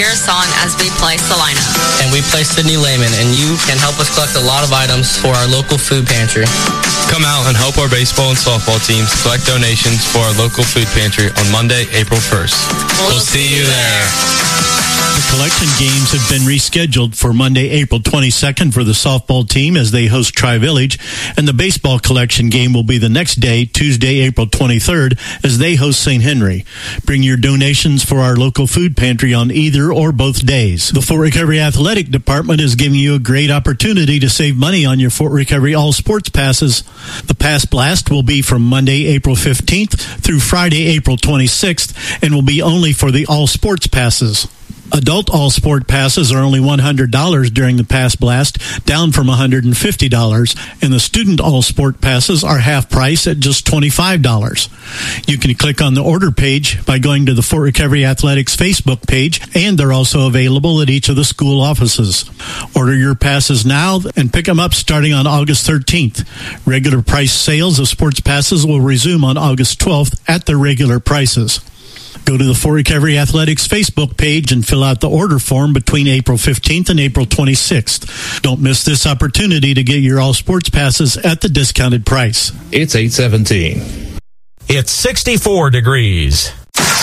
Son as we play Salina. And we play Sydney Lehman, and you can help us collect a lot of items for our local food pantry. Come out and help our baseball and softball teams collect donations for our local food pantry on Monday, April 1st. We'll see you there. The collection games have been rescheduled for Monday, April 22nd for the softball team as they host Tri-Village, and the baseball collection game will be the next day, Tuesday, April 23rd, as they host St. Henry. Bring your donations for our local food pantry on either or both days. The Fort Recovery Athletic Department is giving you a great opportunity to save money on your Fort Recovery All Sports Passes. The Pass Blast will be from Monday, April 15th through Friday, April 26th, and will be only for the All Sports Passes. Adult all-sport passes are only $100 during the Pass Blast, down from $150, and the student all-sport passes are half price at just $25. You can click on the order page by going to the Fort Recovery Athletics Facebook page, and they're also available at each of the school offices. Order your passes now and pick them up starting on August 13th. Regular price sales of sports passes will resume on August 12th at their regular prices. Go to the Fort Recovery Athletics Facebook page and fill out the order form between April 15th and April 26th. Don't miss this opportunity to get your all sports passes at the discounted price. It's 8:17. It's 64 degrees.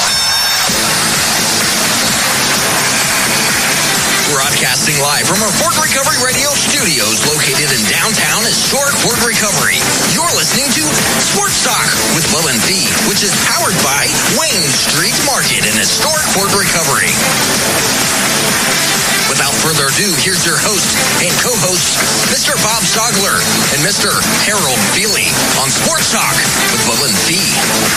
Broadcasting live from our Fort Recovery Radio studios located in downtown historic Fort Recovery. You're listening to Sports Talk with Will and Fee, which is powered by Wayne Street Market in historic Fort Recovery. Without further ado, here's your host and co-host, Mr. Bob Stogler and Mr. Harold Feely on Sports Talk with Will and Fee.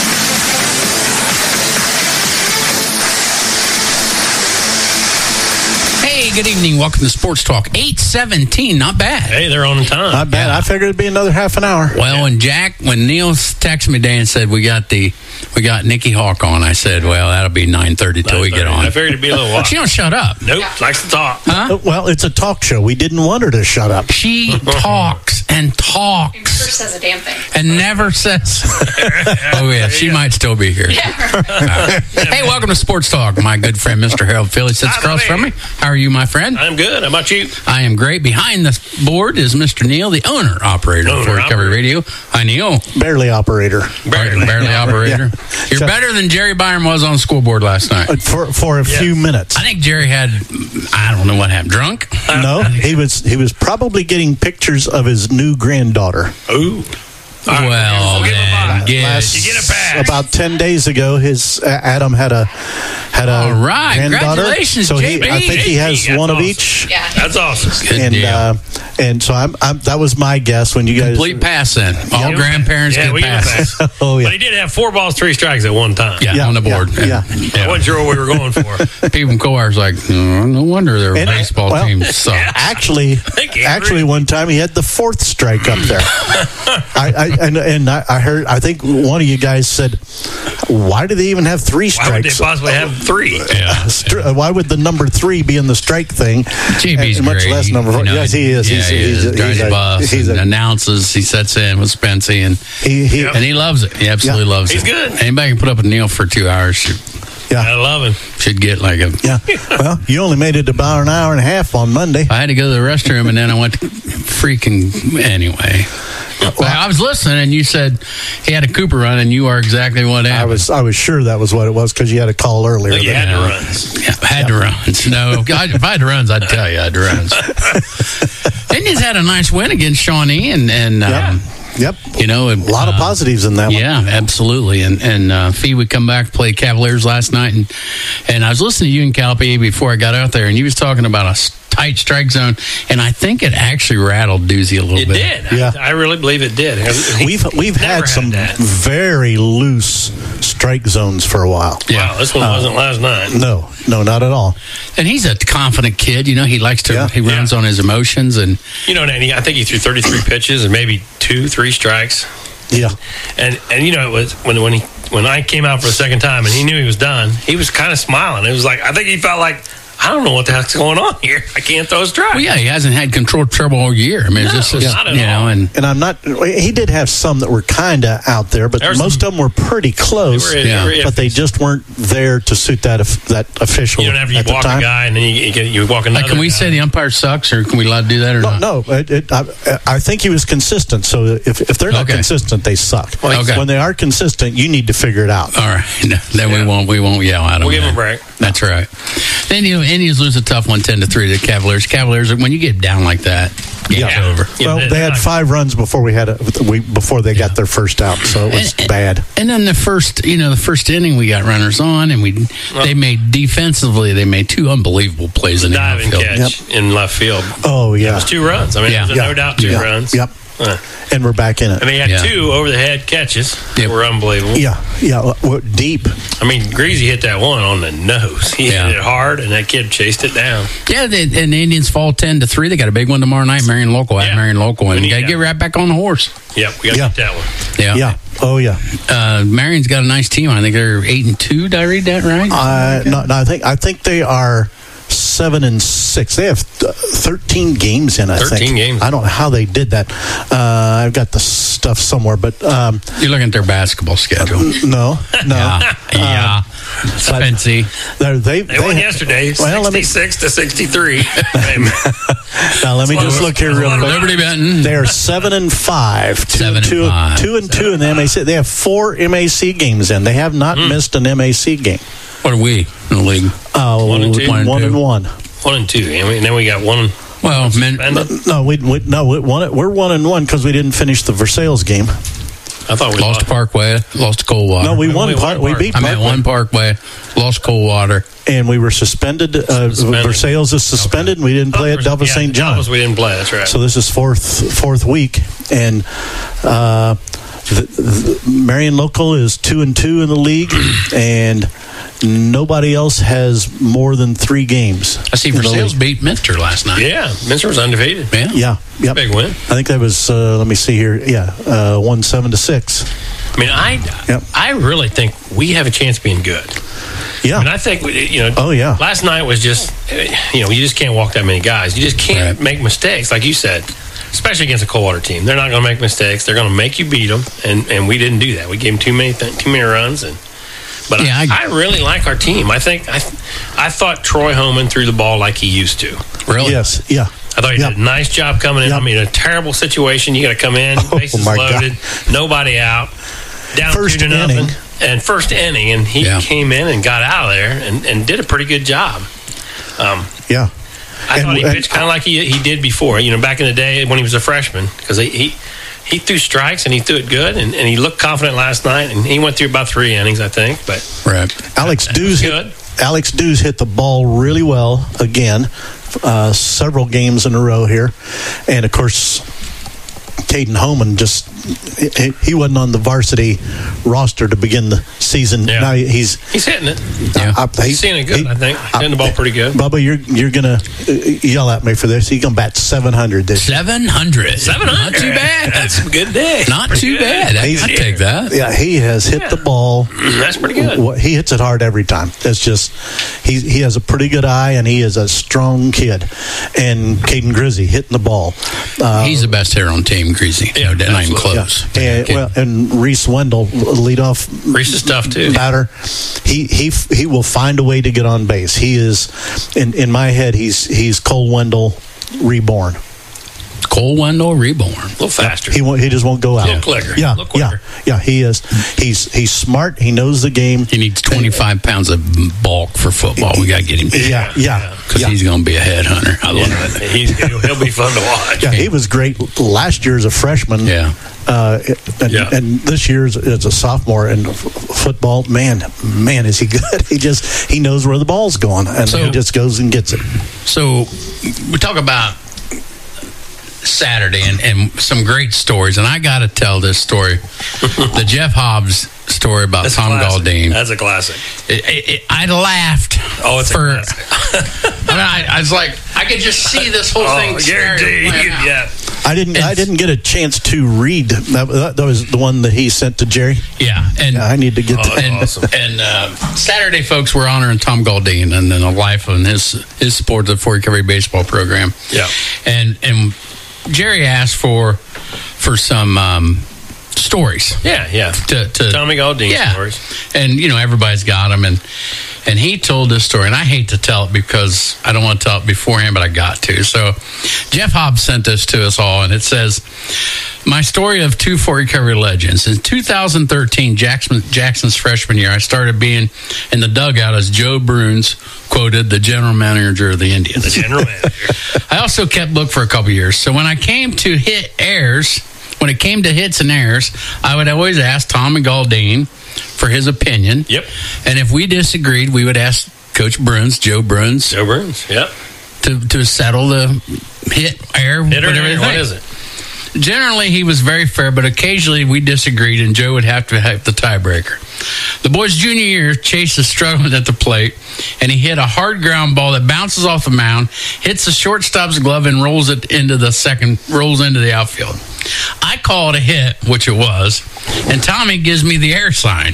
Hey, good evening. Welcome to Sports Talk. 8:17, not bad. Hey, they're on time. Not bad. Yeah. I figured it'd be another half an hour. Well, when Neil texted me today and said we got Nikki Hawk on, I said, well, that'll be 9:30 till we get on. I figured it'd be a little while. She don't shut up. Nope, likes to talk. Huh? Well, it's a talk show. We didn't want her to shut up. She talks and talks. And never says a damn thing. And never says. Oh, yeah, she might still be here. Yeah. Hey, welcome to Sports Talk. My good friend, Mr. Harold Feely, sits across from me. How are you, my friend? I'm good. How about you? I am great. Behind the board is Mr. Neil, the operator of Fort Recovery Radio. Hi, Neil. Barely operator. Barely operator. Yeah. You're better than Jerry Byron was on the school board last night. For a few minutes. I think Jerry had, I don't know what happened, drunk? No, he was probably getting pictures of his new granddaughter. Ooh. Well, then, you get a pass. About 10 days ago, his Adam had a all right. granddaughter. Congratulations, so JB. I think he has That's one awesome. of each. Yeah. That's awesome. Good deal. And so that was my guess when you guys Complete pass then. All grandparents get we get a passes. pass. Oh yeah. But he did have 4 balls, 3 strikes at one time. Yeah, on the board. Yeah. I wasn't sure what we were going for. People in Coar's like, no wonder their baseball team sucks. Actually, one time he had the 4th strike up there. I heard. I think one of you guys said, "Why do they even have 3 strikes? Why would they possibly have 3? Yeah. Why would the number 3 be in the strike thing? JB's and much great. less number 4. Yes, he is. Yeah, he's a bus. He announces. He sets in with Spency, and he loves it. He absolutely loves it. He's good. Anybody can put up with Neil for 2 hours. I love him. Should get like a... Yeah. Well, you only made it about an hour and a half on Monday. I had to go to the restroom, and then I went to freaking... Anyway. Well, I was listening, and you said he had a Cooper run, and you are exactly what happened. I was sure that was what it was because you had a call earlier. You had to runs. Yeah, had to runs. No, if I had to runs, I'd tell you I had to runs. Indians had a nice win against Shawnee, and Yep. You know, a lot of positives in that one. Yeah, absolutely. And Fee would come back, play Cavaliers last night, and I was listening to you and Calpe before I got out there, and you was talking about a tight strike zone, and I think it actually rattled Doozy a little bit. It did. Yeah. I really believe it did. We've had some very loose strike zones for a while. Yeah. Wow, this one wasn't last night. No, not at all. And he's a confident kid. You know, he likes to, he runs on his emotions. And you know, Nanny, I think he threw 33 pitches and maybe 2-3 strikes. Yeah. And you know, it was when I came out for the second time and he knew he was done, he was kind of smiling. It was like, I think he felt like, I don't know what the heck's going on here. I can't throw a strike. Well, yeah, he hasn't had control trouble all year. I mean, it's just not at you know, all. and And I'm not. He did have some that were kind of out there, but There's most of them were pretty close. They were But they just weren't there to suit that official. You don't have at you the walk time. a guy and then you walk another. can we guy. say the umpire sucks, or can we allowed to do that or not? No, I think he was consistent. So if they're not Okay. consistent, they suck. Okay. When they are consistent, you need to figure it out. All right, no, then we won't yell at them. We'll give him a then. break. That's right. Then Indians lose a tough one, 10-3 to the Cavaliers. Cavaliers, when you get down like that, game's over. Yeah, Well, they had 5 runs before before they got their first out, so it was bad. And then the first inning, we got runners on, and they made 2 unbelievable plays in the diving outfield. catch in left field. Oh It yeah, was 2 runs. I mean, Yeah. there's no doubt 2 runs. Yep. And we're back in it. I mean, he had Yeah. 2 over the head catches. That were unbelievable. Yeah. Deep. I mean, Greasy hit that one on the nose. He hit it hard, and that kid chased it down. Yeah, and the Indians fall 10-3. They got a big one tomorrow night. Marion Local at Marion Local, and We got to need get that. right back on the horse. Yep, we got to get that one. Yeah. Yeah. Oh yeah. Marion's got a nice team. I think they're 8-2. Did I read that right? No, I think they are 7-6. They have 13 games in. I 13 think. games. I don't know how they did that. I've got the stuff somewhere, but You're looking at their basketball schedule. no. Yeah. Fancy. They won yesterday, Well, 66 to 63. Now let me just look here real quick. Liberty Benton. They are 7-5. 7-5. 2-2 in the MAC. They have 4 MAC games in. They have not missed an MAC game. What are we in the league? 1 and 2. 1 and 1. 1 and 2. And then we got one. Well, No, we're 1 and 1 because we didn't finish the Versailles game. I thought we lost to Parkway, lost to Coldwater. No, we won. We beat. I meant one Parkway, lost Coldwater, and we were suspended. Versailles is suspended, and we didn't play at Delva St. John. We didn't play. That's right. So this is fourth week, and the Marion Local is 2-2 in the league, and nobody else has more than 3 games. I see Versailles beat Minster last night. Yeah, Minster was undefeated. Yeah. Yep. Big win. I think that was. Let me see here. Yeah, 7-6. I mean, I really think we have a chance of being good. Yeah. And I think, Oh, yeah. last night was just, you just can't walk that many guys. You just can't make mistakes, like you said, especially against a Coldwater team. They're not going to make mistakes. They're going to make you beat them, and we didn't do that. We gave them too many runs, but Yeah, I really like our team. I think I thought Troy Homan threw the ball like he used to. Really? Yes. Yeah. I thought he did a nice job coming in. I mean, a terrible situation. You got to come in, bases my loaded, nobody out, down First 2-0, inning. and first inning, and he came in and got out of there and did a pretty good job. Yeah. I thought he pitched kind of like he did before. Back in the day when he was a freshman, because he threw strikes and he threw it good, and he looked confident last night, and he went through about 3 innings, I think. But Alex Dews hit the ball really well again, several games in a row here, and of course, Caden Homan he wasn't on the varsity roster to begin the season. Yeah. Now he's hitting it. He's seeing it good. I think hitting the ball pretty good. Bubba, you're gonna yell at me for this. He's gonna bat 700 this year. 700. 700. Not too bad. That's a good day. Not Pretty too good. bad. I'd take that. Yeah, he has hit the ball. That's pretty good. He hits it hard every time. It's just he has a pretty good eye, and he is a strong kid. And Caden Grizzy hitting the ball. He's the best hitter on team, Greasy. Yeah, not even close. Yeah. And Reese Wendell, leadoff. Reese is tough too. Batter. He will find a way to get on base. He is in my head. He's Cole Wendell reborn. Cole Wendell reborn. A little faster. He just won't go out. A little quicker. Yeah, A little quicker. yeah. He is. He's smart. He knows the game. He needs 25 pounds of bulk for football. We got to get him. Yeah. Because he's going to be a headhunter. I love it. He'll be fun to watch. Yeah, he was great last year as a freshman. Yeah. And this year as a sophomore in football, man, is he good? He knows where the ball's going, and he just goes and gets it. So we talk about Saturday and some great stories, and I got to tell this story, the Jeff Hobbs story about That's Tom Galdine. That's a classic. I laughed. Oh, it's for. a classic. I was like, I could just see this whole thing. Guaranteed. Yeah. I didn't get a chance to read that was the one that he sent to Jerry. Yeah, and I need to get that. Awesome. And Saturday, folks, we're honoring Tom Galdine and then a life and his support of the Fort Recovery baseball program. Yeah, and Jerry asked for some stories. Yeah. To Tommy Galdine stories. And everybody's got them, and he told this story, and I hate to tell it because I don't want to tell it beforehand, but I got to. So Jeff Hobbs sent this to us all, and it says, my story of two Fort Recovery legends. In 2013, Jackson's freshman year, I started being in the dugout as Joe Bruns quoted, the general manager of the Indians. The general manager. I also kept book for a couple years. So when it came to hits and errors, I would always ask Tommy Galdine for his opinion. Yep. And if we disagreed, we would ask Coach Bruns, Joe Bruns. Yep. To settle the hit, error, whatever it is. What is it? Generally, he was very fair, but occasionally we disagreed, and Joe would have to have the tiebreaker. The boy's junior year, Chase is struggling at the plate, and he hit a hard ground ball that bounces off the mound, hits the shortstop's glove, and rolls into the outfield. I call it a hit, which it was, and Tommy gives me the air sign.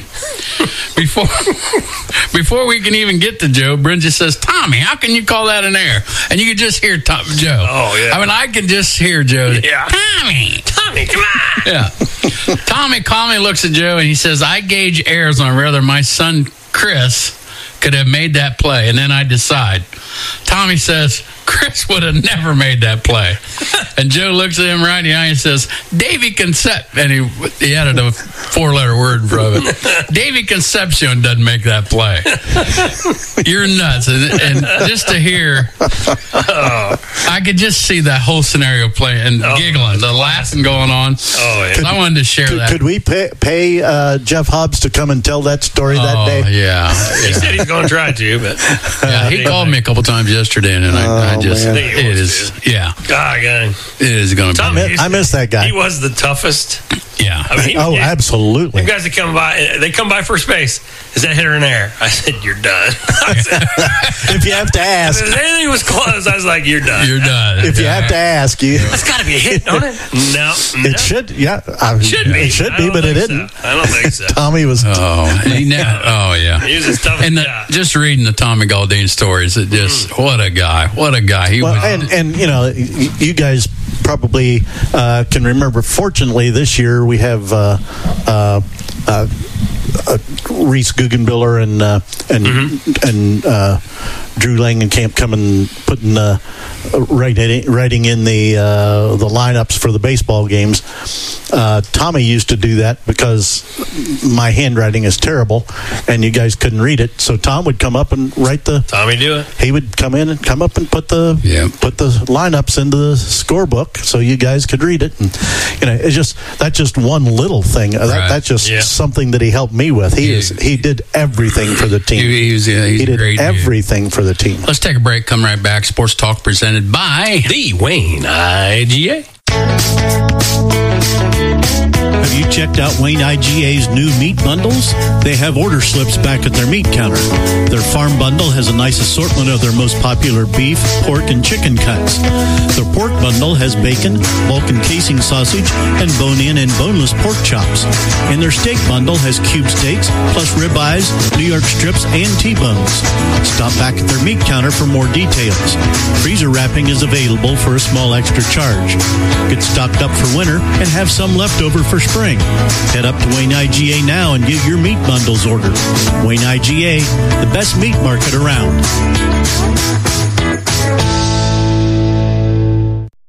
Before we can even get to Joe, Bruns just says, Tommy, how can you call that an error? And you can just hear Joe. Oh, yeah. I mean, I can just hear Joe. Yeah. Tommy, come on. Yeah. Tommy calmly looks at Joe and he says, I gauge errors on whether my son Chris could have made that play, and then I decide. Tommy says, Chris would have never made that play. And Joe looks at him right in the eye and says, Davy Concepcion, and he added a 4-letter word in front of it. Davy Concepcion doesn't make that play. You're nuts. And just to hear, I could just see that whole scenario playing and giggling, the laughing going on. Oh, yeah. I wanted to share that. Could we pay Jeff Hobbs to come and tell that story that day? Yeah. He said he's going to try to, but he called me a couple times yesterday, and I just, man. it is, yeah. God, it is going to be. I miss that guy. He was the toughest. Yeah. I mean, absolutely. You guys that come by, they come by first base. Is that hitter in there? I said, you're done. If you have to ask. If anything was close, I was like, you're done. You're done. If you have to ask, That's got to be a hit, don't it? No. It should, yeah. Should be. It should be, but it didn't. So. I don't think so. Tommy was. Yeah. He was as tough as just reading the Tommy Galdine stories, it just, what a guy. What a guy. He was. And you guys probably can remember, fortunately, this year we have Reese Guggenbiller and Drew Langenkamp coming, putting writing in the lineups for the baseball games. Tommy used to do that because my handwriting is terrible, and you guys couldn't read it. So Tom would come up and write the. Tommy do it. He would come in and come up and put the lineups into the scorebook so you guys could read it. And that's just one little thing. That's just something that he helped me with. He did everything for the team. He did everything for the team. Let's take a break. Come right back. Sports Talk presented by the Wayne IGA. Have you checked out Wayne IGA's new meat bundles? They have order slips back at their meat counter. Their farm bundle has a nice assortment of their most popular beef, pork, and chicken cuts. Their pork bundle has bacon, Vulcan casing sausage, and bone-in and boneless pork chops. And their steak bundle has cube steaks, plus ribeyes, New York strips, and T-bones. Stop back at their meat counter for more details. Freezer wrapping is available for a small extra charge. Get stocked up for winter and have some left over for spring. Head up to Wayne IGA now and get your meat bundles ordered. Wayne IGA, the best meat market around.